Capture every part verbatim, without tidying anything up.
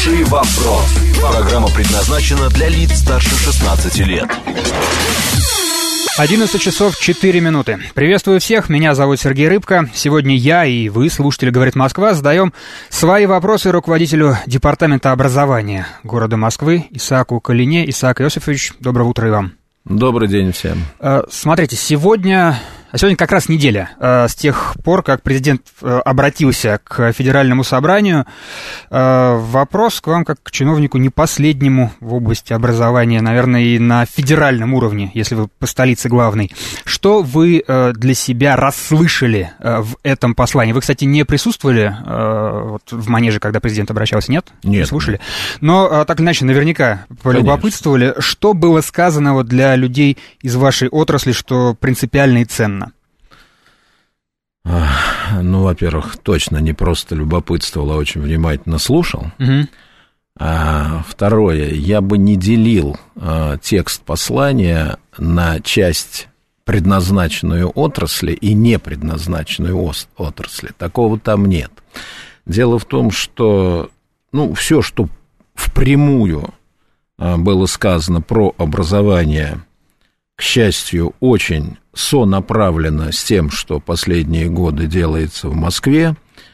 Хороший вопрос. Программа предназначена для лиц старше шестнадцати лет. одиннадцать часов четыре минуты. Приветствую всех, меня зовут Сергей Рыбко. Сегодня я и вы, слушатели «Говорит Москва», задаем свои вопросы руководителю Департамента образования города Москвы Исааку Калине. Исаак Иосифович, доброе утро и вам. Добрый день всем. Смотрите, сегодня... А сегодня как раз неделя э, с тех пор, как президент э, обратился к Федеральному собранию. Э, вопрос к вам, как к чиновнику не последнему в области образования, наверное, и на федеральном уровне, если вы по столице главный. Что вы э, для себя расслышали э, в этом послании? Вы, кстати, не присутствовали э, вот, в манеже, когда президент обращался, нет? Нет. Не слушали? Но, э, так или иначе, наверняка полюбопытствовали. Конечно. Что было сказано вот, для людей из вашей отрасли, что принципиально и ценно? Ну, во-первых, точно не просто любопытствовал, а очень внимательно слушал. Угу. А, второе, я бы не делил а, текст послания на часть, предназначенную отрасли, и не предназначенную отрасли. Такого там нет. Дело в том, что ну, все, что впрямую а, было сказано про образование, к счастью, очень сонаправлено с тем, что последние годы делается в Москве,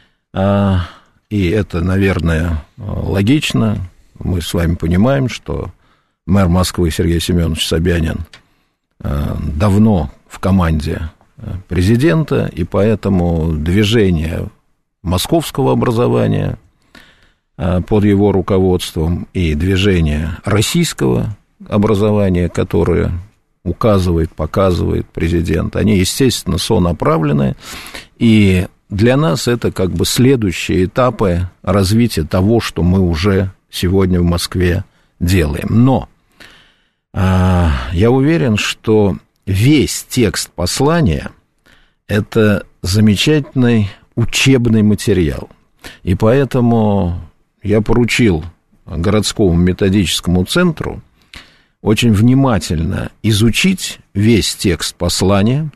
и это, наверное, логично. Мы с вами понимаем, что мэр Москвы Сергей Семенович Собянин давно в команде президента, и поэтому движение московского образования под его руководством и движение российского образования, которое указывает, показывает президент, они, естественно, сонаправлены, и для нас это как бы следующие этапы развития того, что мы уже сегодня в Москве делаем. Но а, я уверен, что весь текст послания – это замечательный учебный материал, и поэтому я поручил городскому методическому центру очень внимательно изучить весь текст послания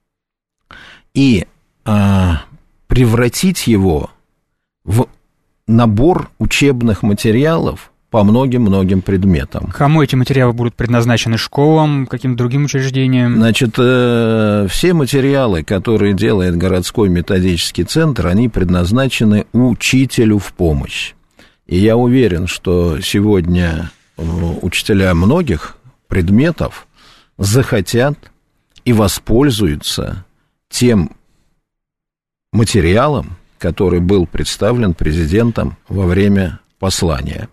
и а, превратить его в набор учебных материалов по многим-многим предметам. Кому эти материалы будут предназначены? Школам, каким-то другим учреждениям? Значит, э, все материалы, которые делает городской методический центр, они предназначены учителю в помощь. И я уверен, что сегодня учителя многих предметов захотят и воспользуются тем материалом, который был представлен президентом во время послания.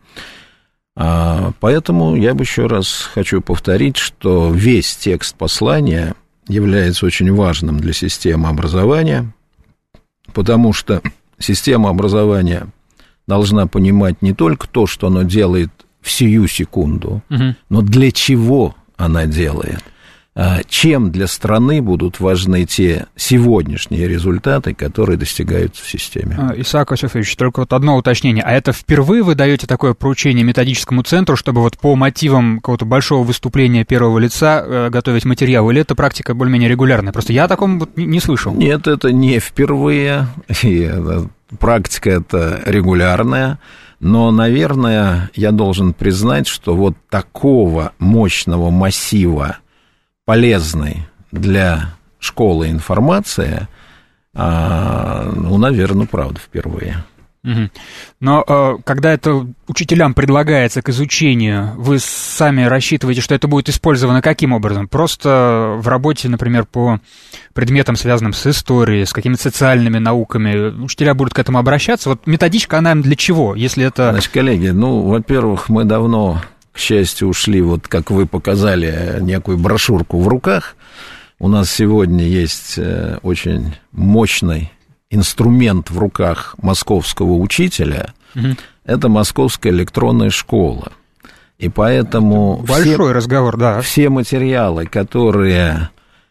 Поэтому я бы еще раз хочу повторить, что весь текст послания является очень важным для системы образования, потому что система образования должна понимать не только то, что она делает в сию секунду, угу. но для чего она делает, чем для страны будут важны те сегодняшние результаты, которые достигаются в системе. Исаак Иосифович, только вот одно уточнение. А это впервые вы даете такое поручение методическому центру, чтобы вот по мотивам какого-то большого выступления первого лица готовить материал, или это практика более-менее регулярная? Просто я о таком вот не слышал. Нет, это не впервые, и практика это регулярная. Но, наверное, я должен признать, что вот такого мощного массива полезной для школы информации, ну, наверное, правда, впервые. Угу. Но когда это учителям предлагается к изучению, вы сами рассчитываете, что это будет использовано каким образом? Просто в работе, например, по предметам, связанным с историей, с какими-то социальными науками, учителя будут к этому обращаться? Вот методичка, она для чего, если это... Значит, коллеги, ну, во-первых, мы давно, к счастью, ушли, вот как вы показали, некую брошюрку в руках. У нас сегодня есть очень мощный инструмент в руках московского учителя, угу. это Московская электронная школа. И поэтому большой все, разговор, да. Все материалы, которые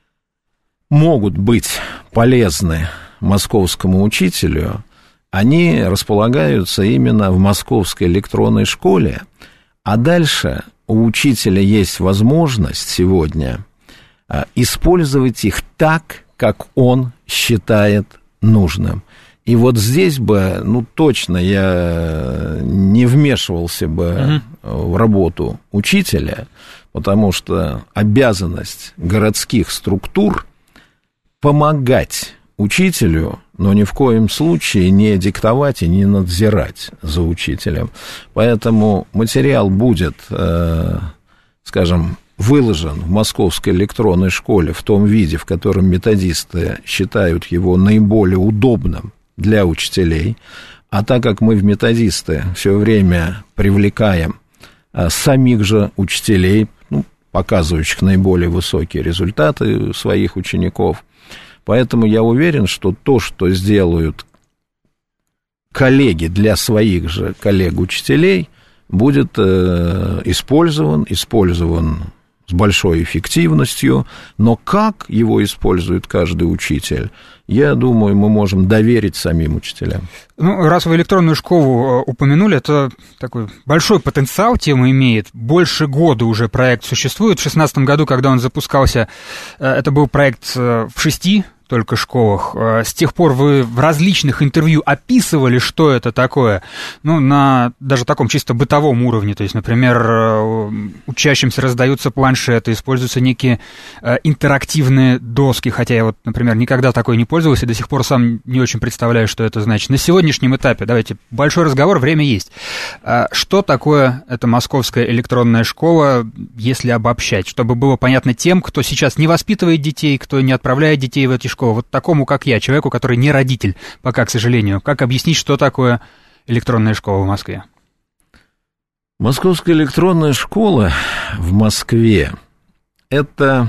могут быть полезны московскому учителю, они располагаются именно в Московской электронной школе. А дальше у учителя есть возможность сегодня использовать их так, как он считает нужным. И вот здесь бы, ну, точно я не вмешивался бы угу. в работу учителя, потому что обязанность городских структур помогать учителю, но ни в коем случае не диктовать и не надзирать за учителем. Поэтому материал будет, э, скажем, выложен в Московской электронной школе в том виде, в котором методисты считают его наиболее удобным для учителей. А так как мы в методисты все время привлекаем э, самих же учителей, ну, показывающих наиболее высокие результаты своих учеников, поэтому я уверен, что то, что сделают коллеги для своих же коллег-учителей, будет э, использован, использован с большой эффективностью, но как его использует каждый учитель, я думаю, мы можем доверить самим учителям. Ну, раз вы электронную школу упомянули, это такой большой потенциал тема имеет. Больше года уже проект существует. В две тысячи шестнадцатом году, когда он запускался, это был проект в шести только школах. С тех пор вы в различных интервью описывали, что это такое, ну, на даже таком чисто бытовом уровне. То есть, например, учащимся раздаются планшеты, используются некие интерактивные доски, хотя я вот, например, никогда такой не пользовался, до сих пор сам не очень представляю, что это значит. На сегодняшнем этапе, давайте, большой разговор, время есть. Что такое эта московская электронная школа, если обобщать, чтобы было понятно тем, кто сейчас не воспитывает детей, кто не отправляет детей в эти школы, вот такому, как я, человеку, который не родитель, пока, к сожалению, как объяснить, что такое электронная школа в Москве? Московская электронная школа в Москве – это,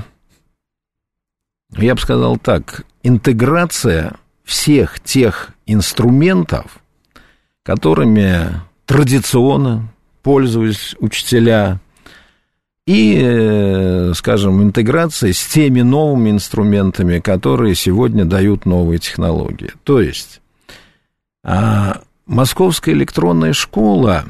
я бы сказал так, интеграция всех тех инструментов, которыми традиционно пользуются учителя, и, скажем, интеграция с теми новыми инструментами, которые сегодня дают новые технологии. То есть, Московская электронная школа,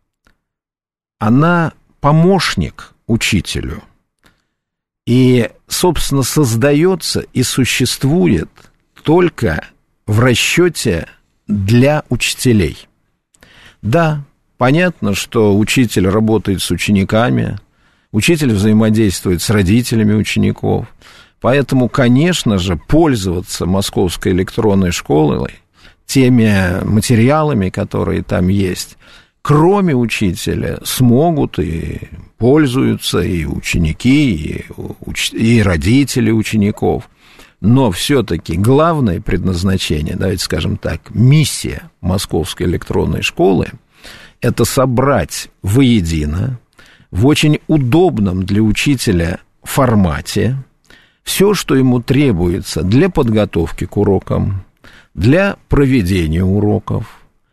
она помощник учителю. И, собственно, создается и существует только в расчете для учителей. Да, понятно, что учитель работает с учениками, учитель взаимодействует с родителями учеников, поэтому, конечно же, пользоваться Московской электронной школой, теми материалами, которые там есть, кроме учителя, смогут и пользуются и ученики, и, уч... и родители учеников. Но все-таки главное предназначение, давайте скажем так, миссия Московской электронной школы – это собрать воедино, в очень удобном для учителя формате все, что ему требуется для подготовки к урокам, для проведения уроков,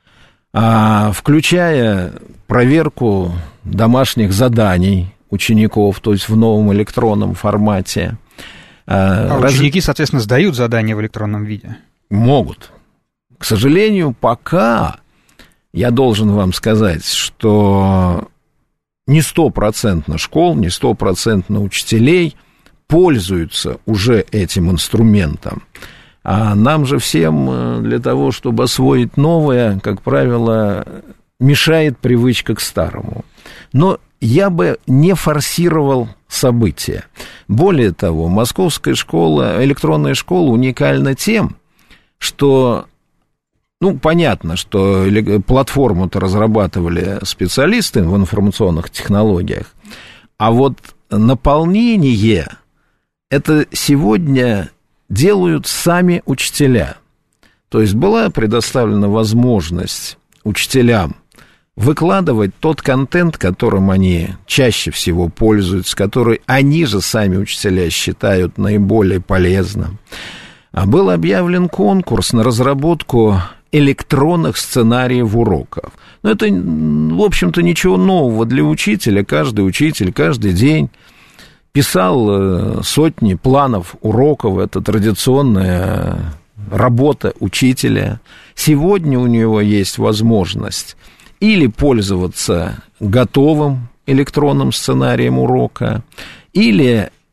включая проверку домашних заданий учеников, то есть в новом электронном формате. А Раз... ученики, соответственно, сдают задания в электронном виде? Могут. К сожалению, пока я должен вам сказать, что не стопроцентно школ, не стопроцентно учителей пользуются уже этим инструментом. А нам же всем для того, чтобы освоить новое, как правило, мешает привычка к старому. Но я бы не форсировал события. Более того, Московская школа, электронная школа уникальна тем, что, ну, понятно, что платформу-то разрабатывали специалисты в информационных технологиях, а вот наполнение это сегодня делают сами учителя. То есть была предоставлена возможность учителям выкладывать тот контент, которым они чаще всего пользуются, который они же сами, учителя, считают наиболее полезным. А был объявлен конкурс на разработку электронных сценариев уроков. Но это, в общем-то, ничего нового для учителя. Каждый учитель каждый день писал сотни планов уроков. Это традиционная работа учителя. Сегодня у него есть возможность или пользоваться готовым электронным сценарием урока, или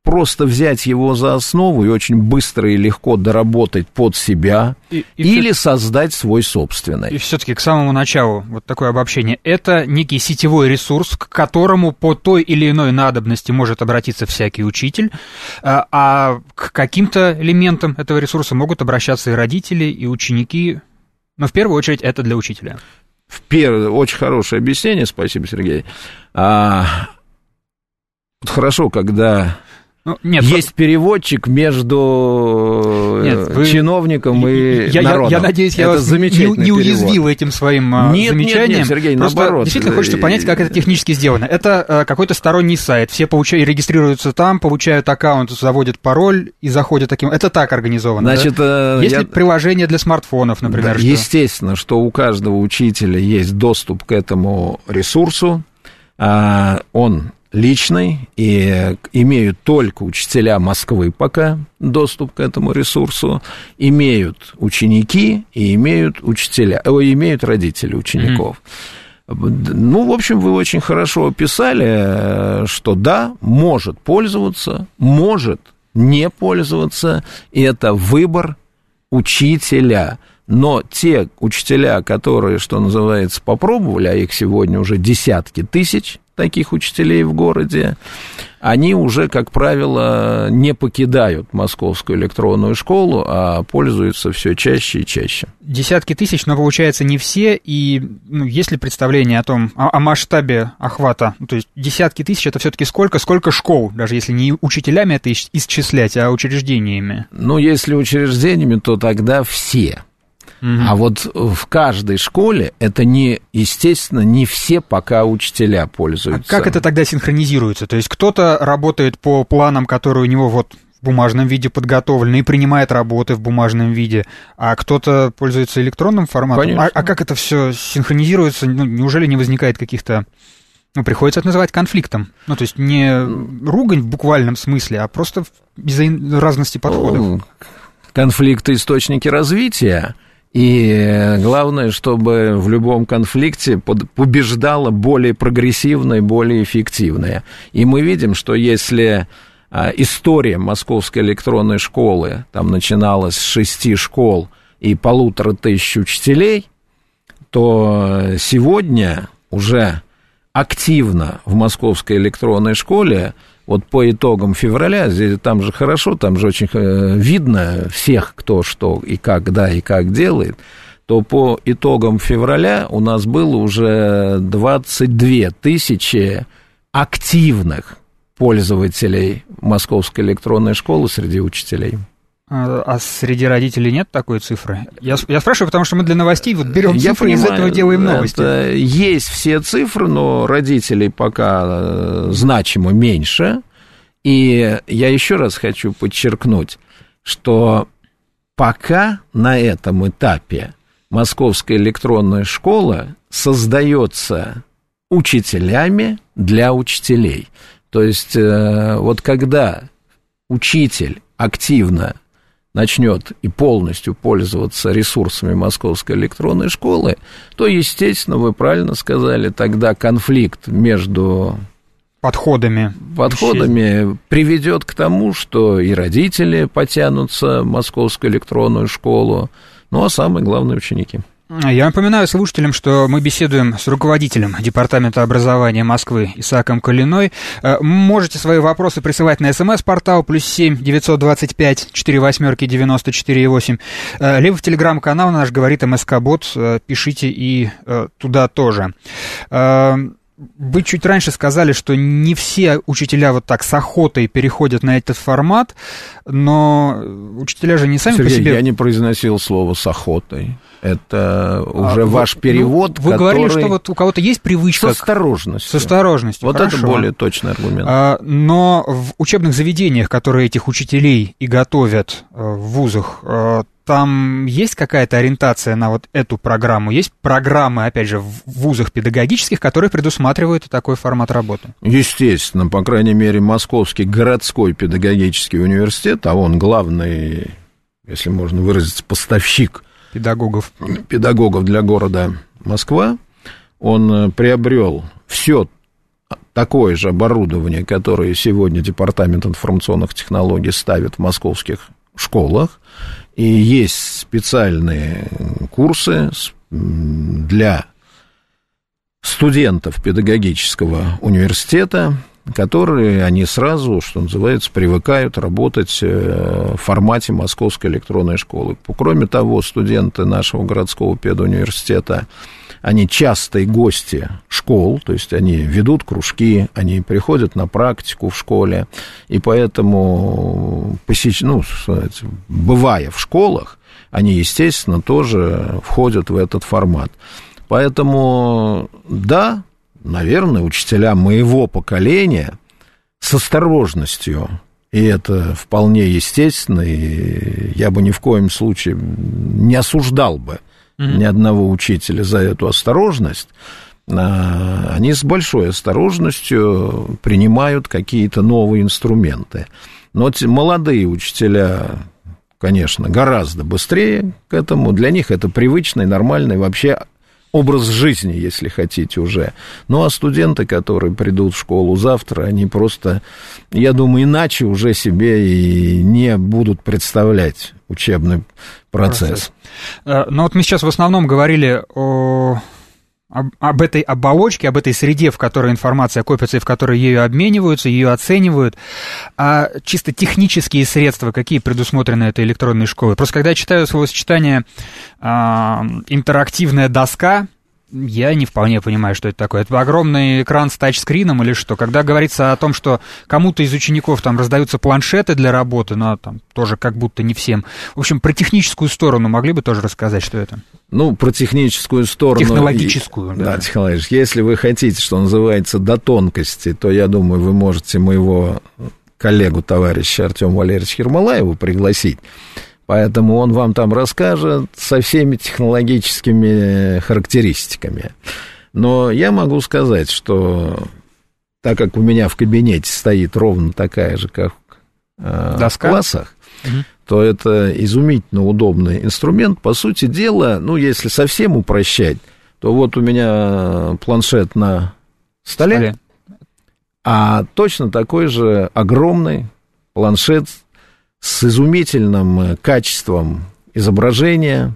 просто взять его за основу и очень быстро и легко доработать под себя, и, и или все... создать свой собственный. И все-таки к самому началу вот такое обобщение. Это некий сетевой ресурс, к которому по той или иной надобности может обратиться всякий учитель, а к каким-то элементам этого ресурса могут обращаться и родители, и ученики, но в первую очередь это для учителя. В первое, очень хорошее объяснение, спасибо, Сергей. А, хорошо, когда... Ну, нет, есть вы... переводчик между нет, вы... чиновником и я, народом. Я, я надеюсь, я это вас не, не уязвил этим своим нет, замечанием. Нет, нет, Сергей, просто наоборот. Действительно хочется понять, как это технически сделано. Это э, какой-то сторонний сайт. Все получают, регистрируются там, получают аккаунт, заводят пароль и заходят таким... Это так организовано, Значит, да? э, Есть я... ли приложение для смартфонов, например? Да, что? Естественно, что у каждого учителя есть доступ к этому ресурсу. А, он... личный, и имеют только учителя Москвы пока доступ к этому ресурсу, имеют ученики и имеют учителя, о, имеют родители учеников. Mm-hmm. Ну, в общем, вы очень хорошо описали, что да, может пользоваться, может не пользоваться, и это выбор учителя. Но те учителя, которые, что называется, попробовали, а их сегодня уже десятки тысяч, таких учителей в городе, они уже, как правило, не покидают Московскую электронную школу, а пользуются все чаще и чаще. Десятки тысяч, но, получается, не все, и ну, есть ли представление о том, о, о масштабе охвата? Ну, то есть десятки тысяч — это все-таки сколько? Сколько школ, даже если не учителями это исчислять, а учреждениями? Ну, если учреждениями, то тогда все. Mm-hmm. А вот в каждой школе это не, естественно, не все пока учителя пользуются. А как это тогда синхронизируется? То есть кто-то работает по планам, которые у него вот в бумажном виде подготовлены, и принимает работы в бумажном виде, а кто-то пользуется электронным форматом? А, а как это все синхронизируется? Ну, неужели не возникает каких-то... Ну, приходится это называть конфликтом. Ну, то есть не ругань в буквальном смысле, а просто из-за разности подходов. Конфликты — источники развития. И главное, чтобы в любом конфликте побеждало более прогрессивное, более эффективное. И мы видим, что если история Московской электронной школы там начиналась с шести школ и полутора тысяч учителей, то сегодня уже активно в Московской электронной школе, вот по итогам февраля, здесь, там же хорошо, там же очень видно всех, кто что и когда и как делает, то по итогам февраля у нас было уже двадцать две тысячи активных пользователей Московской электронной школы среди учителей. А, а среди родителей нет такой цифры? Я, я спрашиваю, потому что мы для новостей вот берем я цифры и из этого делаем новости. Есть все цифры, но родителей пока значимо меньше. И я еще раз хочу подчеркнуть, что пока на этом этапе Московская электронная школа создается учителями для учителей. То есть вот когда учитель активно начнет и полностью пользоваться ресурсами Московской электронной школы, то, естественно, вы правильно сказали, тогда конфликт между подходами, подходами приведет к тому, что и родители потянутся в Московскую электронную школу, ну, а самое главное — ученики. Я напоминаю слушателям, что мы беседуем с руководителем Департамента образования Москвы Исааком Калиной. Можете свои вопросы присылать на смс-портал плюс семь девятьсот двадцать пять четыре восьмерки девяносто четыре восемь, либо в телеграм-канал наш «Говорит МСК-бот», пишите и туда тоже. Вы чуть раньше сказали, что не все учителя вот так с охотой переходят на этот формат, но учителя же не сами Сергей, по себе... я не произносил слово «с охотой». Это уже а, ваш вы, перевод, ну, вы который... говорили, что вот у кого-то есть привычка... С осторожностью. С осторожностью, Вот хорошо. Это более точный аргумент. А, но в учебных заведениях, которые этих учителей и готовят в вузах, там есть какая-то ориентация на вот эту программу? Есть программы, опять же, в вузах педагогических, которые предусматривают такой формат работы? Естественно, по крайней мере, Московский городской педагогический университет, а он главный, если можно выразиться, поставщик педагогов, педагогов для города Москва, он приобрел все такое же оборудование, которое сегодня Департамент информационных технологий ставит в московских школах, и есть специальные курсы для студентов педагогического университета, которые они сразу, что называется, привыкают работать в формате Московской электронной школы. Кроме того, студенты нашего городского педуниверситета, они частые гости школ, то есть они ведут кружки, они приходят на практику в школе, и поэтому, посещ... ну, бывая в школах, они, естественно, тоже входят в этот формат. Поэтому, да, наверное, учителя моего поколения с осторожностью, и это вполне естественно, и я бы ни в коем случае не осуждал бы mm-hmm. ни одного учителя за эту осторожность, они с большой осторожностью принимают какие-то новые инструменты. Но молодые учителя, конечно, гораздо быстрее к этому, для них это привычный, нормальный вообще образ жизни, если хотите, уже. Ну, а студенты, которые придут в школу завтра, они просто, я думаю, иначе уже себе и не будут представлять учебный процесс. процесс. Но вот мы сейчас в основном говорили о... Об, об этой оболочке, об этой среде, в которой информация копится и в которой ею обмениваются, ее оценивают, а чисто технические средства, какие предусмотрены этой электронной школой. Просто когда я читаю словосочетание а, «интерактивная доска», я не вполне понимаю, что это такое. Это огромный экран с тачскрином или что? Когда говорится о том, что кому-то из учеников там раздаются планшеты для работы, но там тоже как будто не всем. В общем, про техническую сторону могли бы тоже рассказать, что это? Ну, про техническую сторону... Технологическую, да. Да, технологическую. Если вы хотите, что называется, до тонкости, то, я думаю, вы можете моего коллегу, товарища Артема Валерьевича Ермолаева пригласить. Поэтому он вам там расскажет со всеми технологическими характеристиками. Но я могу сказать, что так как у меня в кабинете стоит ровно такая же, как э, в классах, угу. то это изумительно удобный инструмент. По сути дела, ну, если совсем упрощать, то вот у меня планшет на столе, столе. а точно такой же огромный планшет с изумительным качеством изображения,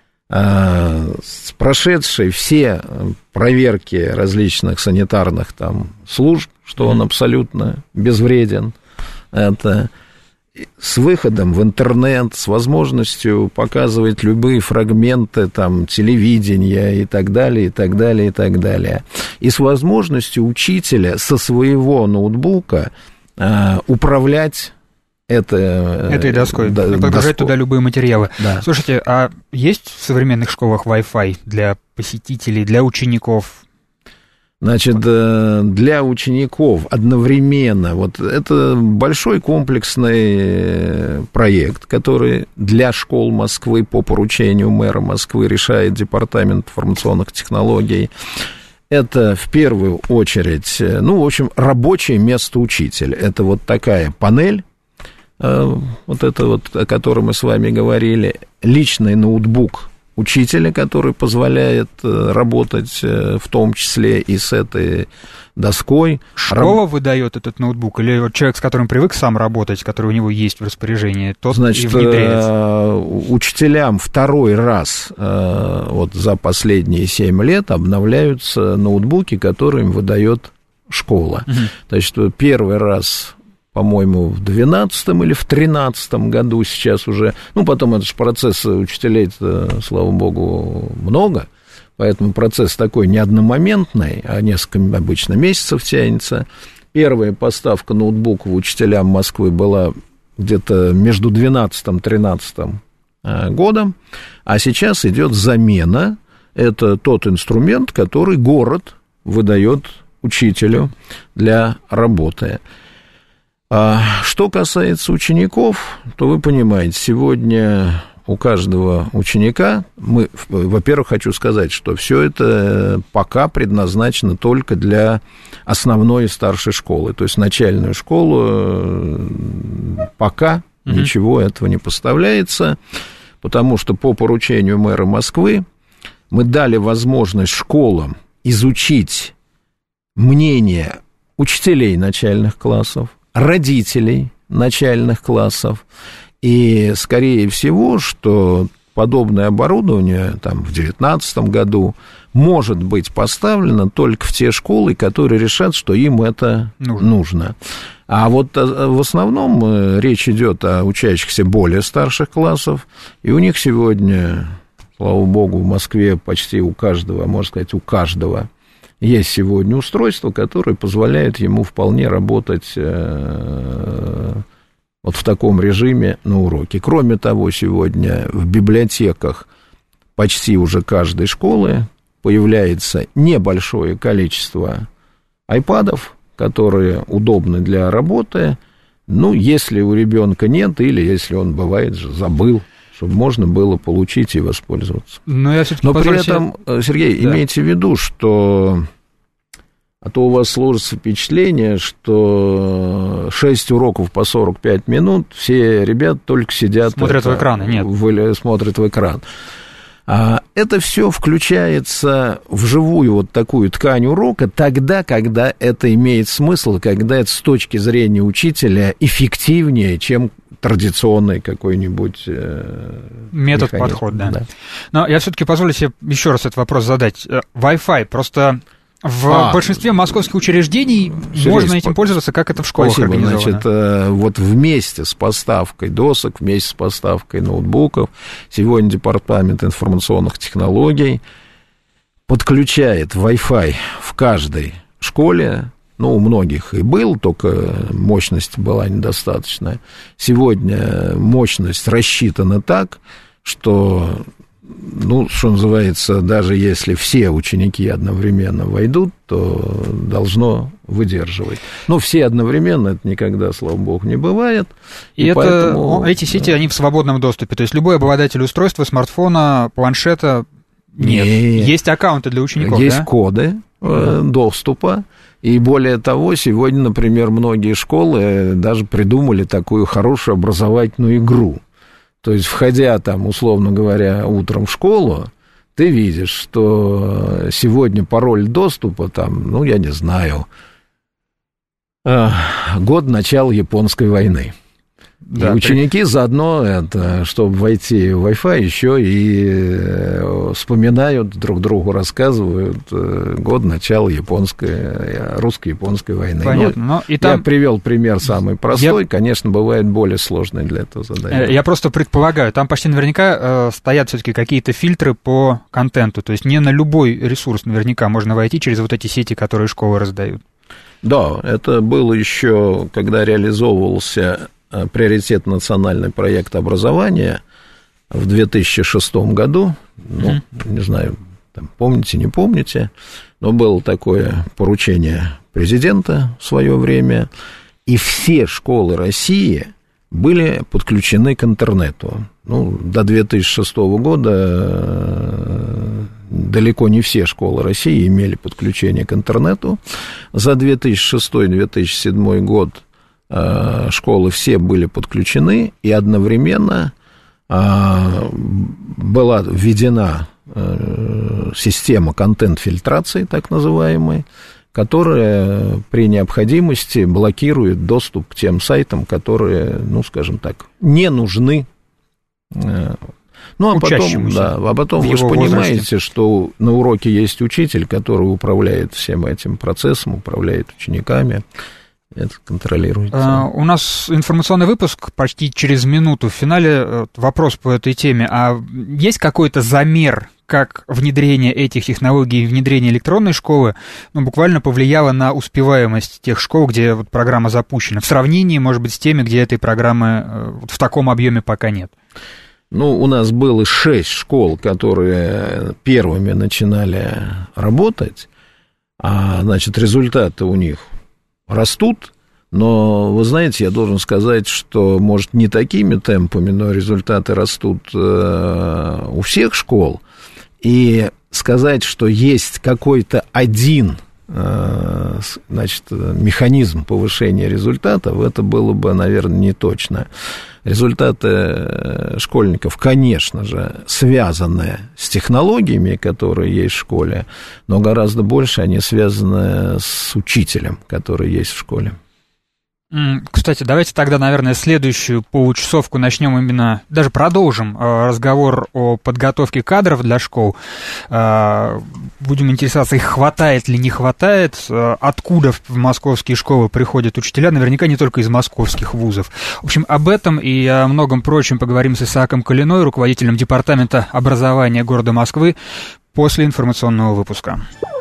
с прошедшей все проверки различных санитарных там служб, что он абсолютно безвреден, это с выходом в интернет, с возможностью показывать любые фрагменты там телевидения и так далее, и так далее, и так далее, и с возможностью учителя со своего ноутбука управлять Это, этой доской, да, подгружать доску. Туда любые материалы. Да. Слушайте, а есть в современных школах Wi-Fi для посетителей, для учеников? Значит, для учеников одновременно, вот это большой комплексный проект, который для школ Москвы по поручению мэра Москвы решает Департамент информационных технологий. Это в первую очередь, ну, в общем, рабочее место учителя. Это вот такая панель, вот это вот, о котором мы с вами говорили, личный ноутбук учителя, который позволяет работать в том числе и с этой доской. Школа Раб... выдает этот ноутбук, или вот человек, с которым привык сам работать, который у него есть в распоряжении, тот Значит, и внедряется? Учителям второй раз вот за последние семь лет обновляются ноутбуки, которые им выдает школа. Угу. Значит, первый раз, по-моему, в двенадцатом или в тринадцатом году сейчас уже, ну, потом это же процесс учителей, слава богу, много, поэтому процесс такой не одномоментный, а несколько обычно месяцев тянется. Первая поставка ноутбуков учителям Москвы была где-то между двенадцатым и тринадцатым годом, а сейчас идет замена. Это тот инструмент, который город выдает учителю для работы. Что касается учеников, то вы понимаете, сегодня у каждого ученика, мы, во-первых, хочу сказать, что все это пока предназначено только для основной и старшей школы, то есть начальную школу пока mm-hmm. ничего этого не поставляется, потому что по поручению мэра Москвы мы дали возможность школам изучить мнение учителей начальных классов, родителей начальных классов. И, скорее всего, что подобное оборудование там, в две тысячи девятнадцатом году может быть поставлено только в те школы, которые решат, что им это нужно. нужно. А вот в основном речь идет о учащихся более старших классов, и у них сегодня, слава богу, в Москве почти у каждого, можно сказать, у каждого есть сегодня устройство, которое позволяет ему вполне работать э, вот в таком режиме на уроке. Кроме того, сегодня в библиотеках почти уже каждой школы появляется небольшое количество айпадов, которые удобны для работы, ну, если у ребенка нет, или если он, бывает же, забыл, чтобы можно было получить и воспользоваться. Но, я Но при этом, Сергей, да. имейте в виду, что... А то у вас сложится впечатление, что шесть уроков по сорок пять минут, все ребята только сидят... Смотрят это, в экран, нет. В, смотрят в экран. А это все включается в живую вот такую ткань урока тогда, когда это имеет смысл, когда это с точки зрения учителя эффективнее, чем традиционный какой-нибудь э, метод, механизм. Подход, да. да. Но я все-таки позволю себе еще раз этот вопрос задать. Wi-Fi просто... В а, большинстве московских учреждений Сергей, можно этим пользоваться, как это в школах спасибо, организовано. Значит, вот вместе с поставкой досок, вместе с поставкой ноутбуков, сегодня Департамент информационных технологий подключает Wi-Fi в каждой школе. Ну, у многих и был, только мощность была недостаточная. Сегодня мощность рассчитана так, что... Ну, что называется, даже если все ученики одновременно войдут, то должно выдерживать. Но все одновременно, это никогда, слава богу, не бывает. И, и это, поэтому... эти сети, они в свободном доступе. То есть любой обладатель устройства, смартфона, планшета, нет. нет. Есть аккаунты для учеников, Есть да? коды э, доступа. И более того, сегодня, например, многие школы даже придумали такую хорошую образовательную игру. То есть, входя там, условно говоря, утром в школу, ты видишь, что сегодня пароль доступа, там, ну, я не знаю, год начала Японской войны. Да, и ученики при... заодно, это, чтобы войти в Wi-Fi, еще и вспоминают, друг другу рассказывают год начала японской, русско-японской войны. Понятно. Ну, но и там... Я привел пример самый простой, я... конечно, бывает более сложный для этого задания. Я просто предполагаю, там почти наверняка стоят все-таки какие-то фильтры по контенту, то есть не на любой ресурс наверняка можно войти через вот эти сети, которые школы раздают. Да, это было еще, когда реализовывался приоритет национальный проект образования в две тысячи шестом году, ну, mm-hmm. не знаю, там, помните, не помните, но было такое поручение президента в свое время, и все школы России были подключены к интернету. Ну, до две тысячи шестого года далеко не все школы России имели подключение к интернету. За две тысячи шестой — две тысячи седьмой год школы все были подключены, и одновременно была введена система контент-фильтрации, так называемой, которая при необходимости блокирует доступ к тем сайтам, которые, ну, скажем так, не нужны. Ну, а потом, да, а потом вы же понимаете, возрасте. Что на уроке есть учитель, который управляет всем этим процессом, управляет учениками. Это контролируется. А, у нас информационный выпуск почти через минуту. В финале вопрос по этой теме. А есть какой-то замер, как внедрение этих технологий, внедрение электронной школы, ну, буквально повлияло на успеваемость тех школ, где вот программа запущена, в сравнении, может быть, с теми, где этой программы вот в таком объеме пока нет? Ну, у нас было шесть школ, которые первыми начинали работать, а, значит, результаты у них растут, но, вы знаете, я должен сказать, что, может, не такими темпами, но результаты растут у всех школ, и сказать, что есть какой-то один значит, механизм повышения результатов, это было бы, наверное, не точно. Результаты школьников, конечно же, связаны с технологиями, которые есть в школе, но гораздо больше они связаны с учителем, который есть в школе. Кстати, давайте тогда, наверное, следующую получасовку начнем именно, даже продолжим разговор о подготовке кадров для школ. Будем интересоваться, их хватает ли не хватает, откуда в московские школы приходят учителя, наверняка не только из московских вузов. В общем, об этом и о многом прочем поговорим с Исааком Калиной, руководителем Департамента образования города Москвы, после информационного выпуска.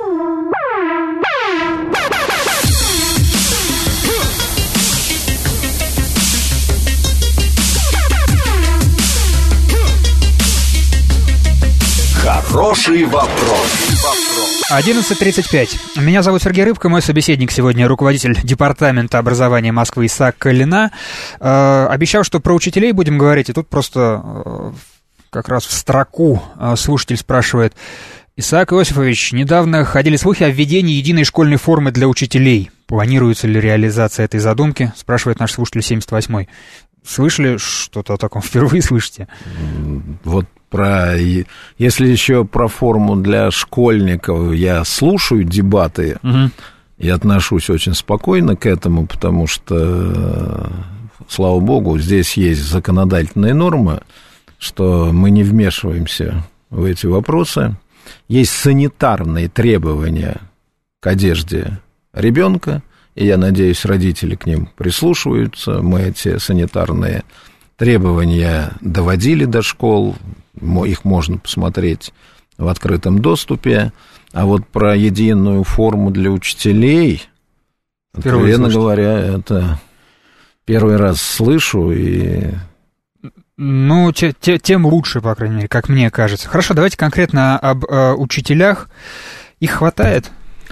Хороший вопрос. одиннадцать тридцать пять. Меня зовут Сергей Рыбко, мой собеседник сегодня руководитель Департамента образования Москвы Исаак Калина. Э, обещал, что про учителей будем говорить, и тут просто э, как раз в строку э, слушатель спрашивает: Исаак Иосифович, недавно ходили слухи о введении единой школьной формы для учителей. Планируется ли реализация этой задумки? Спрашивает наш слушатель семьдесят восьмой. Слышали что-то о таком? Впервые слышите? Вот про... Если еще про форму для школьников, я слушаю дебаты угу. и отношусь очень спокойно к этому, потому что, слава богу, здесь есть законодательные нормы, что мы не вмешиваемся в эти вопросы. Есть санитарные требования к одежде ребенка, и я надеюсь, родители к ним прислушиваются. Мы эти санитарные требования доводили до школ, их можно посмотреть в открытом доступе. А вот про единую форму для учителей, откровенно говоря, это первый раз слышу, и... Ну, те, те, тем лучше, по крайней мере, как мне кажется. Хорошо, давайте конкретно об э, учителях. Их хватает?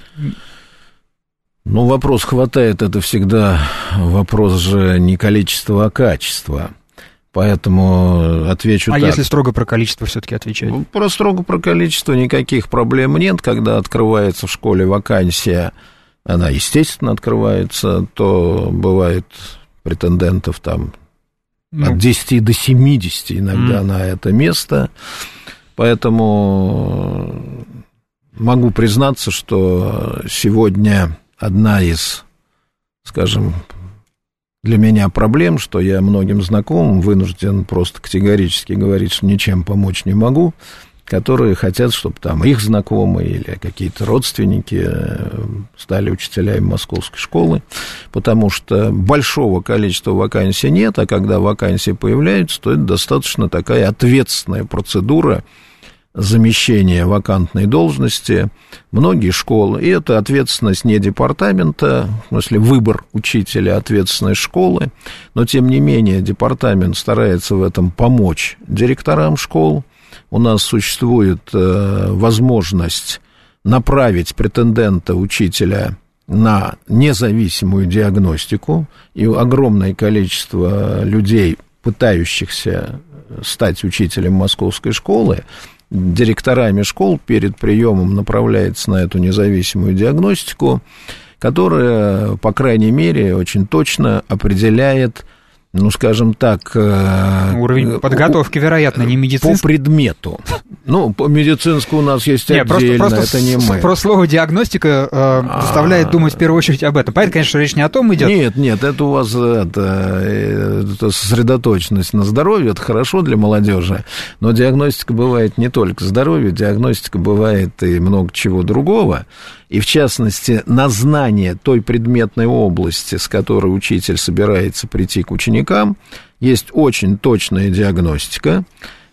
Ну, вопрос хватает, это всегда вопрос же не количества, а качества. Поэтому отвечу а так. А если строго про количество все-таки отвечать? Про строго про количество никаких проблем нет. Когда открывается в школе вакансия, она, естественно, открывается, то бывает претендентов там ну. от десяти до семидесяти иногда mm. на это место. Поэтому могу признаться, что сегодня одна из, скажем, для меня проблем, что я многим знакомым вынужден просто категорически говорить, что ничем помочь не могу, которые хотят, чтобы там их знакомые или какие-то родственники стали учителями московской школы, потому что большого количества вакансий нет, а когда вакансии появляются, то это достаточно такая ответственная процедура замещения вакантной должности. Многие школы, и это ответственность не департамента, в смысле выбор учителя, ответственность школы, но тем не менее департамент старается в этом помочь директорам школ. У нас существует э, возможность направить претендента учителя на независимую диагностику, и огромное количество людей, пытающихся стать учителем московской школы, директорами школ перед приемом направляется на эту независимую диагностику, которая, по крайней мере, очень точно определяет, ну, скажем так... Уровень подготовки, вероятно, не медицинский. По предмету. Ну, по медицинскому у нас есть Нет, отдельно, просто, просто это не мы. Просто слово «диагностика» э, заставляет думать в первую очередь об этом. Понятно, конечно, речь не о том идет. Нет, нет, это у вас это, это сосредоточенность на здоровье, это хорошо для молодежи, но диагностика бывает не только здоровье, диагностика бывает и много чего другого. И, в частности, на знание той предметной области, с которой учитель собирается прийти к ученикам, есть очень точная диагностика.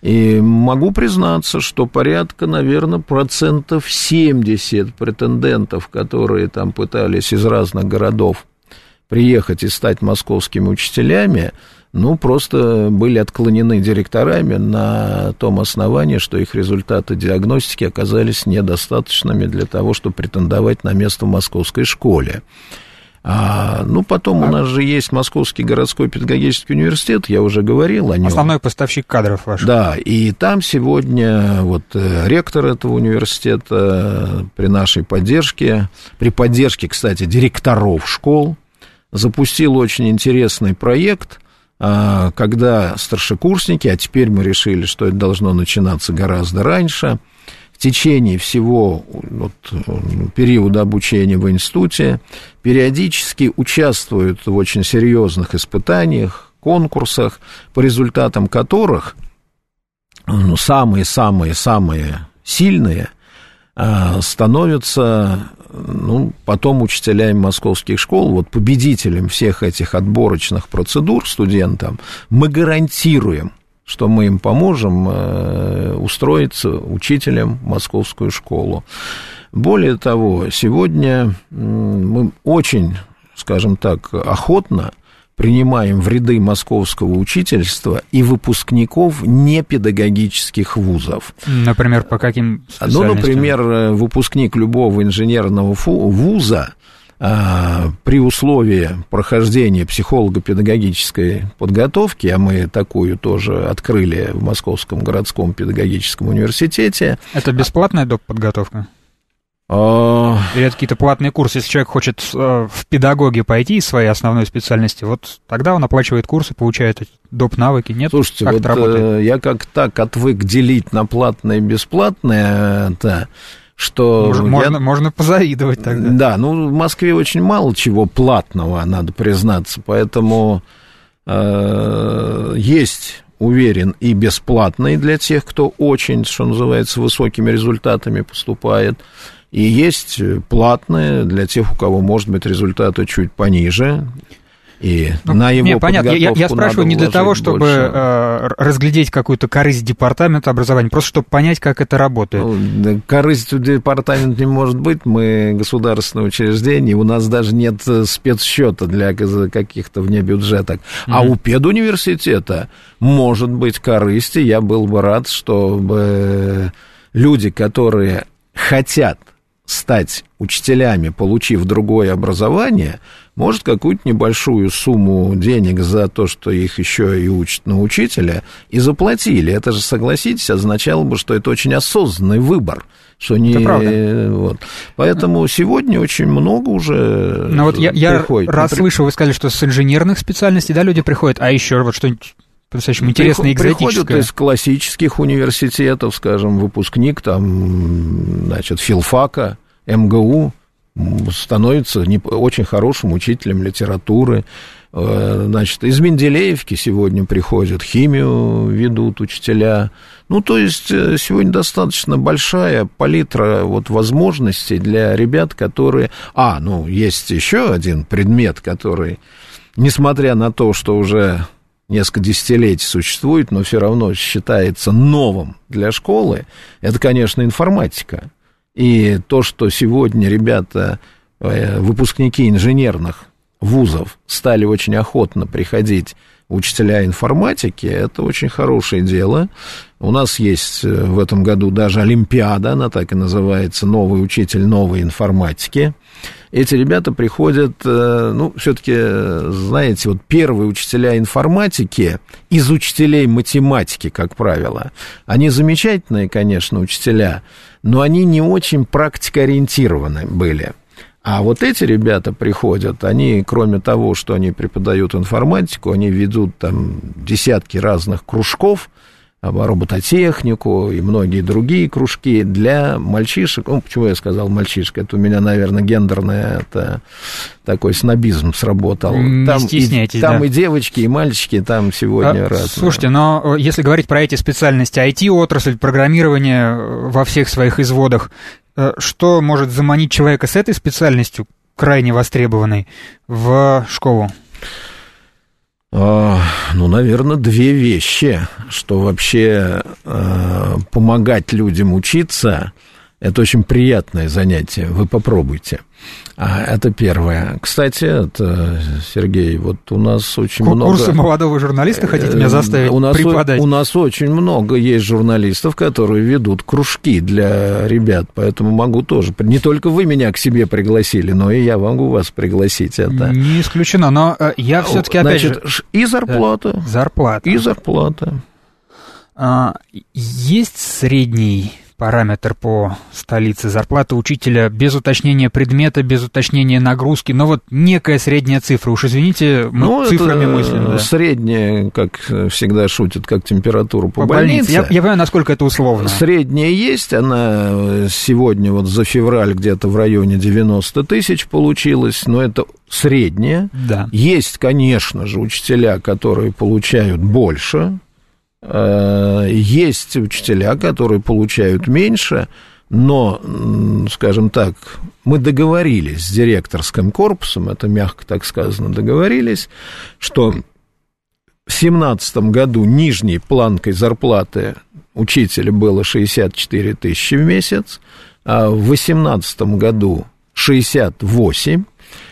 И могу признаться, что порядка, наверное, процентов семьдесят претендентов, которые там пытались из разных городов приехать и стать московскими учителями, ну, просто были отклонены директорами на том основании, что их результаты диагностики оказались недостаточными для того, чтобы претендовать на место в московской школе. А, ну, потом а... у нас же есть Московский городской педагогический университет, я уже говорил о нем. Основной поставщик кадров ваш. Да, и там сегодня вот ректор этого университета при нашей поддержке, при поддержке, кстати, директоров школ, запустил очень интересный проект, когда старшекурсники, а теперь мы решили, что это должно начинаться гораздо раньше, в течение всего вот, периода обучения в институте периодически участвуют в очень серьезных испытаниях, конкурсах, по результатам которых ну, самые-самые-самые сильные а, становятся ну, потом учителями московских школ. Вот победителем всех этих отборочных процедур студентам мы гарантируем, что мы им поможем устроиться учителем в московскую школу. Более того, сегодня мы очень, скажем так, охотно принимаем в ряды московского учительства и выпускников непедагогических вузов. Например, по каким специальностям? Ну, например, выпускник любого инженерного вуза при условии прохождения психолого-педагогической подготовки, а мы такую тоже открыли в Московском городском педагогическом университете. Это бесплатная доп. Подготовка? Или это какие-то платные курсы? Если человек хочет в педагоги пойти из своей основной специальности, вот тогда он оплачивает курсы, получает доп. Навыки, нет? Слушайте, как вот это работает? Я как так отвык делить на платное и бесплатное, это... что можно, я... можно, можно позавидовать тогда. Да, ну, в Москве очень мало чего платного, надо признаться, поэтому э, есть, уверен, и бесплатные для тех, кто очень, что называется, высокими результатами поступает, и есть платные для тех, у кого, может быть, результаты чуть пониже. И ну, на его не, понятно. Я, я спрашиваю не для того, чтобы э, разглядеть какую-то корысть департамента образования, просто чтобы понять, как это работает. Ну, корысть у департамента не может быть, мы государственное учреждение, у нас даже нет спецсчета для каких-то внебюджеток. Mm-hmm. А у педуниверситета может быть корысть, и я был бы рад, чтобы люди, которые хотят стать учителями, получив другое образование, может, какую-то небольшую сумму денег за то, что их еще и учат на учителя, и заплатили. Это же, согласитесь, означало бы, что это очень осознанный выбор. Что не... Это правда. Вот. Поэтому сегодня очень много уже ну, вот я, я приходит. раз Например... слышал, вы сказали, что с инженерных специальностей, да, люди приходят, а еще вот что-нибудь по-настоящему интересное, экзотическое. Приходят из классических университетов, скажем, выпускник там, значит, филфака, эм гэ у, становится не, очень хорошим учителем литературы. Значит, из Менделеевки сегодня приходят, химию ведут учителя. Ну, то есть сегодня достаточно большая палитра вот возможностей для ребят, которые... А, ну, есть еще один предмет, который, несмотря на то, что уже несколько десятилетий существует, но все равно считается новым для школы, это, конечно, информатика. И то, что сегодня ребята, выпускники инженерных вузов, стали очень охотно приходить учителя информатики, это очень хорошее дело. У нас есть в этом году даже олимпиада, она так и называется, «Новый учитель новой информатики». Эти ребята приходят, ну, все-таки, знаете, вот первые учителя информатики из учителей математики, как правило, они замечательные, конечно, учителя, но они не очень практикоориентированы были. А вот эти ребята приходят, они, кроме того, что они преподают информатику, они ведут там десятки разных кружков, робототехнику и многие другие кружки для мальчишек. Ну, почему я сказал мальчишка? Это у меня, наверное, гендерный это, такой снобизм сработал. Не там стесняйтесь, и, там да. и девочки, и мальчики там сегодня а, разные. Слушайте, но если говорить про эти специальности, ай ти-отрасль, программирование во всех своих изводах, что может заманить человека с этой специальностью, крайне востребованной, в школу? Ну, наверное, две вещи, что вообще э, помогать людям учиться, Это очень приятное занятие, вы попробуйте. А, это первое. Кстати, это, Сергей, вот у нас очень Курсы много... Курсы молодого журналиста хотите меня заставить у нас преподать? У нас очень много есть журналистов, которые ведут кружки для ребят, поэтому могу тоже... Не только вы меня к себе пригласили, но и я могу вас пригласить. Это. Не исключено, но я все-таки опять Значит, же... и зарплата. Да, зарплата. И зарплата. А, есть средний... параметр по столице, зарплата учителя без уточнения предмета, без уточнения нагрузки, но вот некая средняя цифра, уж извините, мы ну, цифрами мыслим. Да. Средняя, как всегда шутят, как температура по, по больнице. больнице. Я, я понимаю, насколько это условно. Средняя есть, она сегодня вот за февраль где-то в районе девяносто тысяч получилась, но это средняя. Да. Есть, конечно же, учителя, которые получают больше. Есть учителя, которые получают меньше, но, скажем так, мы договорились с директорским корпусом, это мягко так сказано, договорились, что в две тысячи семнадцатом году нижней планкой зарплаты учителя было шестьдесят четыре тысячи в месяц, а в две тысячи восемнадцатом году шестьдесят восемь.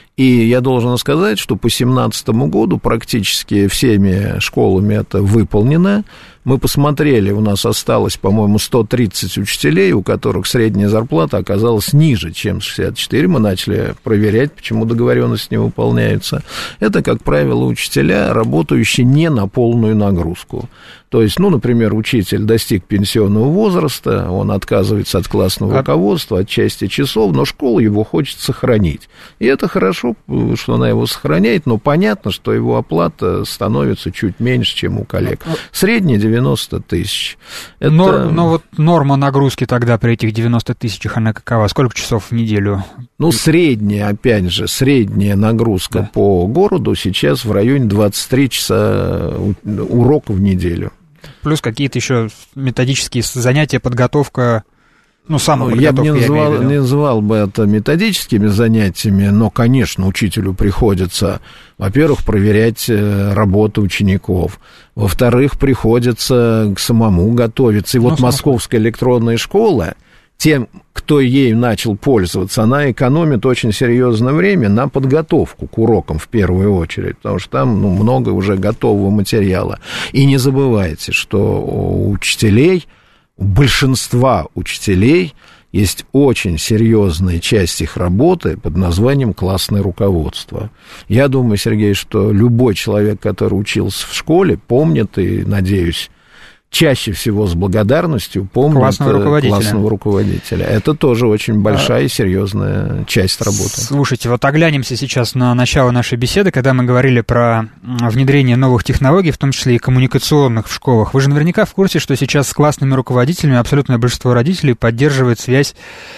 И я должен сказать, что по две тысячи семнадцатому году практически всеми школами это выполнено. Мы посмотрели, у нас осталось, по-моему, сто тридцать учителей, у которых средняя зарплата оказалась ниже, чем шестьдесят четыре. Мы начали проверять, почему договоренности не выполняются. Это, как правило, учителя, работающие не на полную нагрузку. То есть, ну, например, учитель достиг пенсионного возраста, он отказывается от классного руководства, от части часов, но школа его хочет сохранить. И это хорошо, что она его сохраняет, но понятно, что его оплата становится чуть меньше, чем у коллег. Средняя девяносто тысяч. Это... Нор, но вот норма нагрузки тогда при этих девяноста тысячах, она какова? Сколько часов в неделю? Ну, средняя, опять же, средняя нагрузка да. по городу сейчас в районе двадцать три часа уроков в неделю. Плюс какие-то еще методические занятия, подготовка, ну, самоподготовка. Я бы не называл, я не называл бы это методическими занятиями, но, конечно, учителю приходится, во-первых, проверять работу учеников, во-вторых, приходится к самому готовиться. И вот ну, Московская электронная школа, тем, кто ей начал пользоваться, она экономит очень серьезное время на подготовку к урокам в первую очередь, потому что там ну, много уже готового материала. И не забывайте, что у учителей, у большинства учителей есть очень серьезная часть их работы под названием классное руководство. Я думаю, Сергей, что любой человек, который учился в школе, помнит и, надеюсь, чаще всего с благодарностью помнят классного руководителя. классного руководителя. Это тоже очень большая и серьезная часть работы. Слушайте, вот оглянемся сейчас на начало нашей беседы, когда мы говорили про внедрение новых технологий, в том числе и коммуникационных в школах. Вы же наверняка в курсе, что сейчас с классными руководителями абсолютное большинство родителей поддерживает связь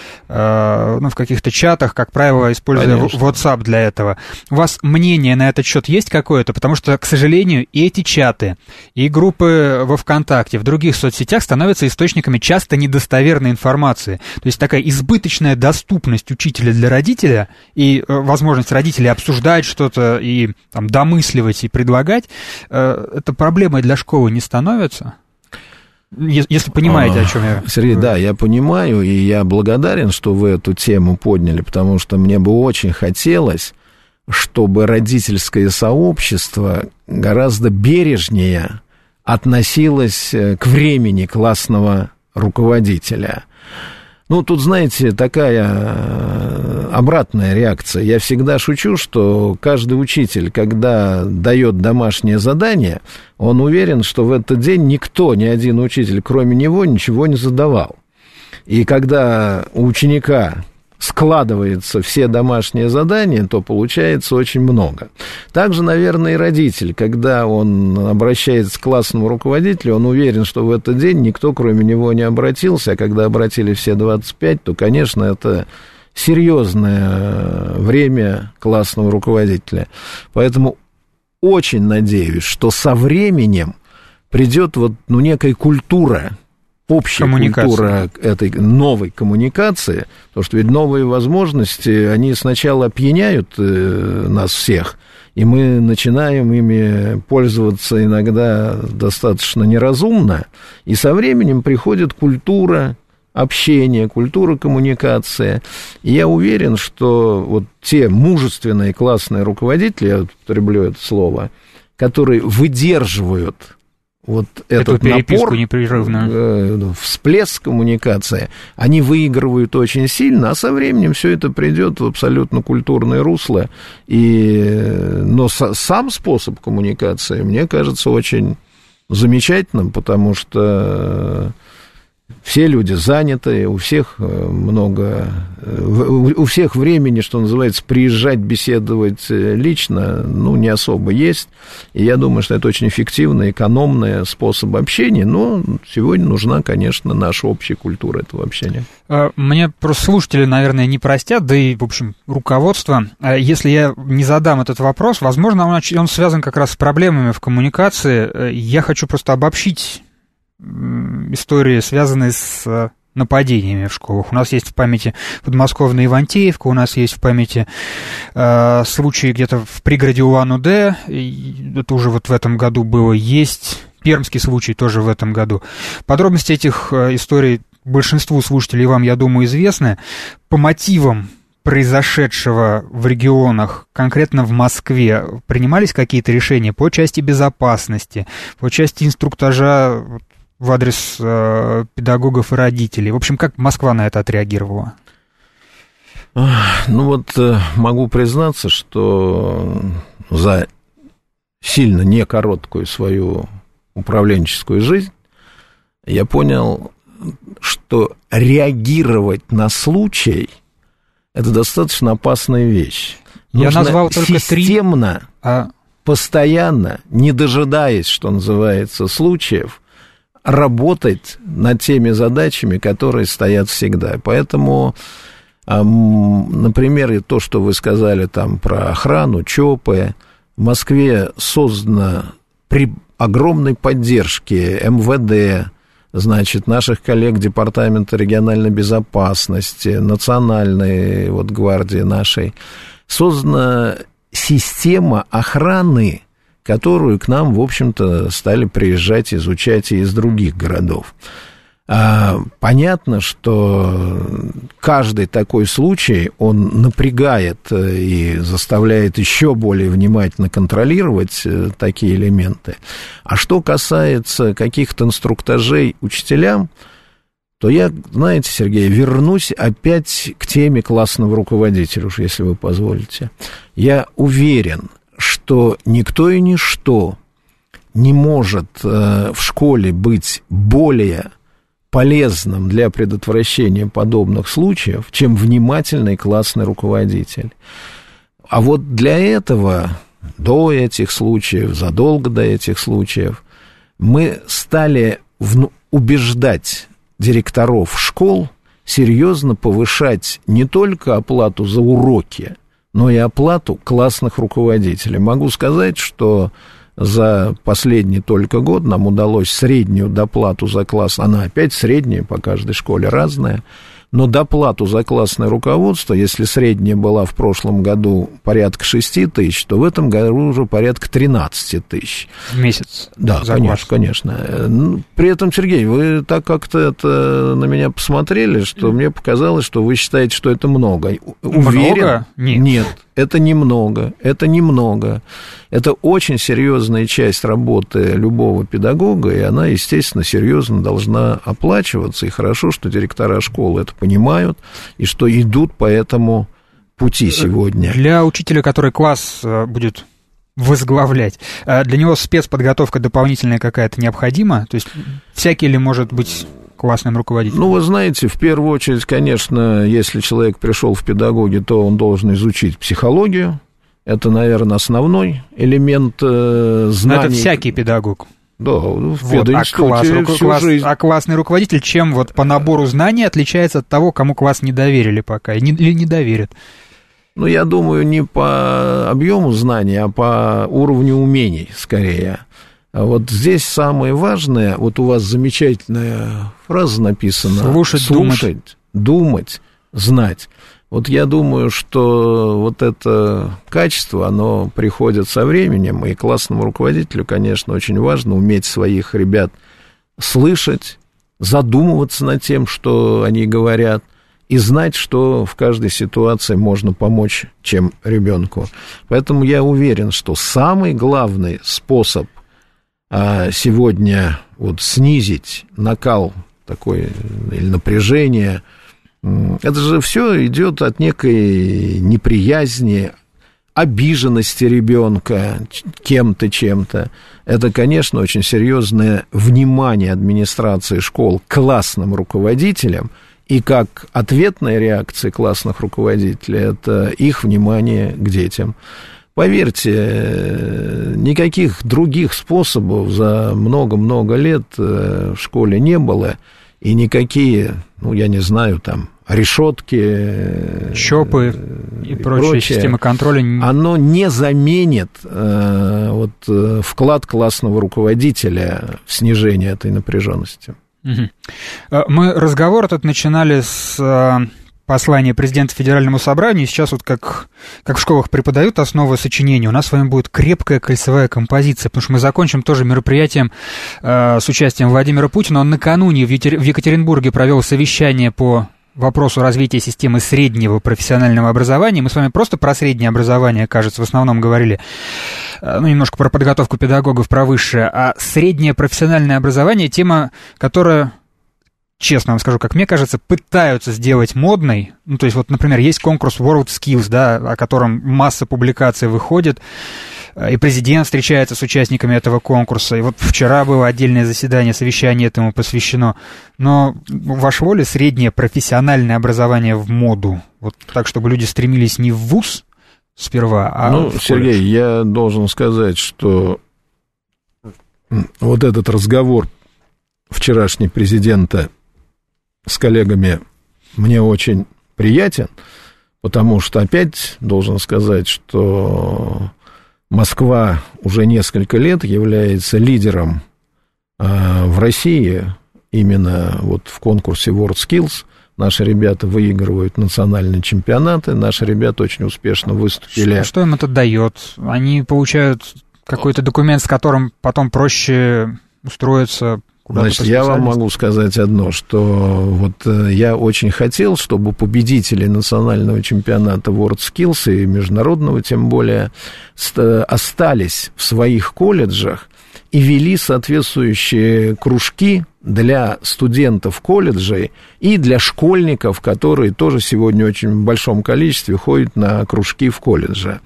ну, в каких-то чатах, как правило, используя Конечно. WhatsApp для этого. У вас мнение на этот счет есть какое-то? Потому что, к сожалению, и эти чаты, и группы во ВКонтакте, в других соцсетях становятся источниками часто недостоверной информации. То есть такая избыточная доступность учителя для родителя и возможность родителей обсуждать что-то и там, домысливать и предлагать, это проблемой для школы не становится? Если понимаете, о чем я... Сергей, да, я понимаю, и я благодарен, что вы эту тему подняли, потому что мне бы очень хотелось, чтобы родительское сообщество гораздо бережнее относилось к времени классного руководителя. Ну, тут, знаете, такая обратная реакция. Я всегда шучу, что каждый учитель, когда дает домашнее задание, он уверен, что в этот день никто, ни один учитель, кроме него, ничего не задавал. И когда у ученика складываются все домашние задания, то получается очень много. Также, наверное, и родитель, когда он обращается к классному руководителю, он уверен, что в этот день никто, кроме него, не обратился, а когда обратились все двадцать пять, то, конечно, это серьезное время классного руководителя. Поэтому очень надеюсь, что со временем придет вот, ну, некая культура, общая культура этой новой коммуникации, потому что ведь новые возможности, они сначала опьяняют нас всех, и мы начинаем ими пользоваться иногда достаточно неразумно, и со временем приходит культура общения, культура коммуникации. И я уверен, что вот те мужественные классные руководители, я употреблю это слово, которые выдерживают вот эту этот напор, непрерывно, всплеск коммуникации, они выигрывают очень сильно, а со временем все это придет в абсолютно культурное русло. И... Но сам способ коммуникации, мне кажется, очень замечательным, потому что все люди заняты, у всех много, у всех времени, что называется, приезжать, беседовать лично, ну, не особо есть. И я думаю, что это очень эффективный, экономный способ общения, но сегодня нужна, конечно, наша общая культура этого общения. Мне просто слушатели, наверное, не простят, да и, в общем, руководство. Если я не задам этот вопрос, возможно, он, он связан как раз с проблемами в коммуникации. Я хочу просто обобщить истории, связанные с нападениями в школах. У нас есть в памяти подмосковная Ивантеевка, у нас есть в памяти э, случаи где-то в пригороде Улан-Удэ, это уже вот в этом году было, есть пермский случай тоже в этом году. Подробности этих э, историй большинству слушателей вам, я думаю, известны. По мотивам произошедшего в регионах, конкретно в Москве, принимались какие-то решения по части безопасности, по части инструктажа в адрес э, педагогов и родителей? В общем, как Москва на это отреагировала? Ну вот могу признаться, что за сильно не короткую свою управленческую жизнь я понял, что реагировать на случай – это достаточно опасная вещь. Я Нужно назвал только системно, три... а... постоянно, не дожидаясь, что называется, случаев, работать над теми задачами, которые стоят всегда. Поэтому, например, то, что вы сказали там про охрану, ЧОПы, в Москве создано при огромной поддержке эм вэ дэ, значит, наших коллег Департамента региональной безопасности, Национальной вот, гвардии нашей, создана система охраны, которую к нам, в общем-то, стали приезжать, изучать и из других городов. Понятно, что каждый такой случай, он напрягает и заставляет еще более внимательно контролировать такие элементы. А что касается каких-то инструктажей учителям, то я, знаете, Сергей, вернусь опять к теме классного руководителя, уж если вы позволите. Я уверен, что никто и ничто не может в школе быть более полезным для предотвращения подобных случаев, чем внимательный классный руководитель. А вот для этого, до этих случаев, задолго до этих случаев, мы стали убеждать директоров школ серьезно повышать не только оплату за уроки, но и оплату классных руководителей. Могу сказать, что за последний только год нам удалось среднюю доплату за класс, она опять средняя, по каждой школе разная, но доплату за классное руководство, если средняя была в прошлом году порядка шести тысяч, то в этом году уже порядка тринадцать тысяч. В месяц? Да, за конечно, конечно. При этом, Сергей, вы так как-то это на меня посмотрели, что мне показалось, что вы считаете, что это много. Уверен? Много? Нет. Нет, это немного, это немного. Это очень серьезная часть работы любого педагога, и она, естественно, серьезно должна оплачиваться. И хорошо, что директора школы это понимают, и что идут по этому пути сегодня. Для учителя, который класс будет возглавлять, для него спецподготовка дополнительная какая-то необходима? То есть всякий ли может быть классным руководителем? Ну, вы знаете, в первую очередь, конечно, если человек пришел в педагоги, то он должен изучить психологию. Это, наверное, основной элемент э, знаний. Но это всякий педагог. Да, в вот, пединституте а, класс, всю класс, жизнь. А классный руководитель чем вот по набору знаний отличается от того, кому класс не доверили пока, или не доверят? Ну, я думаю, не по объему знаний, а по уровню умений, скорее. А вот здесь самое важное, вот у вас замечательная фраза написана. Слушать, слушать думать. думать, знать. Вот я думаю, что вот это качество, оно приходит со временем, и классному руководителю, конечно, очень важно уметь своих ребят слышать, задумываться над тем, что они говорят, и знать, что в каждой ситуации можно помочь чем ребенку. Поэтому я уверен, что самый главный способ а, сегодня вот, снизить накал такой или напряжение, это же все идет от некой неприязни, обиженности ребенка кем-то, чем-то. Это, конечно, очень серьезное внимание администрации школ к классным руководителям, и как ответная реакция классных руководителей – это их внимание к детям. Поверьте, никаких других способов за много-много лет в школе не было, и никакие, ну, я не знаю, там, решетки, ЩОПы и, и прочие прочее, системы контроля. Оно не заменит э, вот, вклад классного руководителя в снижение этой напряженности. Угу. Мы разговор этот начинали с послания президента Федеральному собранию. Сейчас вот как, как в школах преподают основы сочинения, у нас с вами будет крепкая кольцевая композиция, потому что мы закончим тоже мероприятием э, с участием Владимира Путина. Он накануне в, Екатер... в Екатеринбурге провел совещание по вопросу развития системы среднего профессионального образования. Мы с вами просто про среднее образование, кажется, в основном говорили, ну, немножко про подготовку педагогов, про высшее, а среднее профессиональное образование — тема, которая, честно вам скажу, как мне кажется, пытаются сделать модной. Ну, то есть, вот, например, есть конкурс WorldSkills, да, о котором масса публикаций выходит, и президент встречается с участниками этого конкурса, и вот вчера было отдельное заседание, совещание этому посвящено. Но вошло ли среднее профессиональное образование в моду? Вот так, чтобы люди стремились не в вуз сперва, а ну, в Сергей, колледж? Я должен сказать, что вот этот разговор вчерашний президента с коллегами мне очень приятен, потому что опять должен сказать, что Москва уже несколько лет является лидером э, в России именно вот в конкурсе WorldSkills. Наши ребята выигрывают национальные чемпионаты, наши ребята очень успешно выступили. Что, что им это дает? Они получают какой-то документ, с которым потом проще устроиться куда-то. Значит, я вам могу сказать одно, что вот я очень хотел, чтобы победители национального чемпионата WorldSkills и международного, тем более, остались в своих колледжах и вели соответствующие кружки для студентов колледжей и для школьников, которые тоже сегодня очень в большом количестве ходят на кружки в колледже.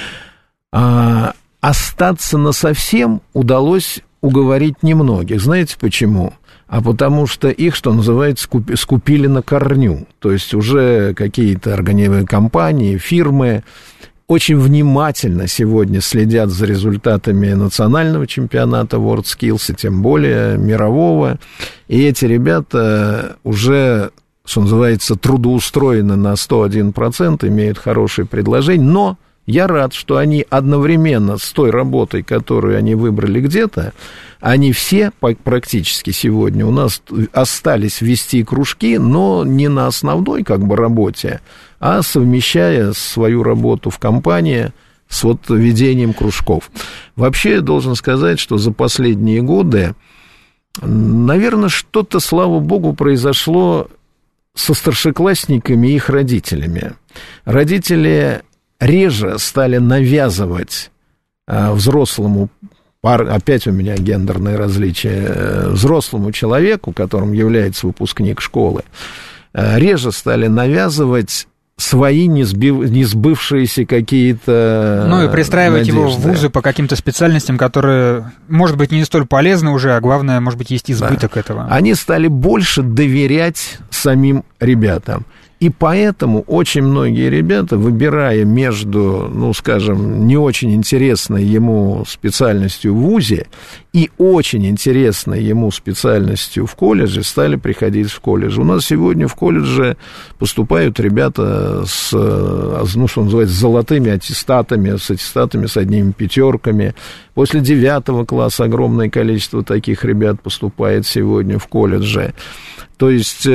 А остаться насовсем удалось уговорить немногих. Знаете почему? А потому что их, что называется, скупили на корню. То есть уже какие-то организованные компании, фирмы очень внимательно сегодня следят за результатами национального чемпионата WorldSkills, и тем более мирового. И эти ребята уже, что называется, трудоустроены на сто один процент, имеют хорошие предложения, но я рад, что они одновременно с той работой, которую они выбрали где-то, они все практически сегодня у нас остались вести кружки, но не на основной как бы работе, а совмещая свою работу в компании с вот ведением кружков. Вообще, я должен сказать, что за последние годы, наверное, что-то, слава богу, произошло со старшеклассниками и их родителями. Родители реже стали навязывать а, взрослому, пар, опять у меня гендерное различие, взрослому человеку, которым является выпускник школы, а, реже стали навязывать свои несбив, несбывшиеся какие-то Ну и пристраивать надежды. Его в вузы по каким-то специальностям, которые, может быть, не столь полезны уже, а главное, может быть, есть избыток да. этого. Они стали больше доверять самим ребятам. И поэтому очень многие ребята, выбирая между, ну, скажем, не очень интересной ему специальностью в вузе и очень интересной ему специальностью в колледже, стали приходить в колледж. У нас сегодня в колледже поступают ребята с, ну, что называется, золотыми аттестатами, с аттестатами с одними пятерками. После девятого класса огромное количество таких ребят поступает сегодня в колледже. То есть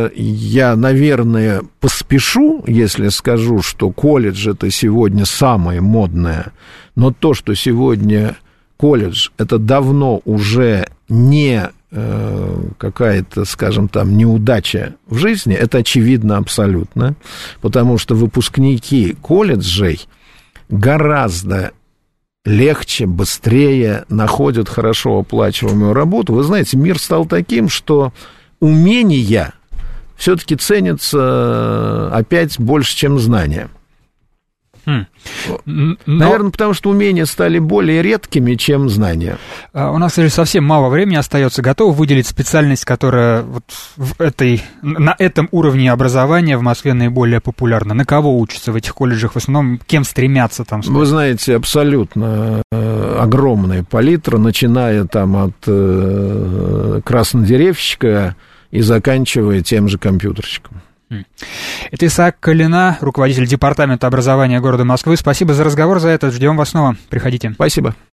я, наверное, поспешу, если скажу, что колледж – это сегодня самое модное, но то, что сегодня колледж – это давно уже не какая-то, скажем там, неудача в жизни, это очевидно абсолютно, потому что выпускники колледжей гораздо легче, быстрее находят хорошо оплачиваемую работу. Вы знаете, мир стал таким, что умения все-таки ценятся опять больше, чем знания. Хм. Но... Наверное, потому что умения стали более редкими, чем знания. У нас, кстати, совсем мало времени остается. Готовы выделить специальность, которая вот в этой, на этом уровне образования в Москве наиболее популярна? На кого учатся в этих колледжах? В основном кем стремятся там? Стать? Вы знаете, абсолютно огромная палитра, начиная там от э, краснодеревщика и заканчивая тем же компьютерщиком. Это Исаак Калина, руководитель департамента образования города Москвы. Спасибо за разговор, за это. Ждем вас снова. Приходите. Спасибо.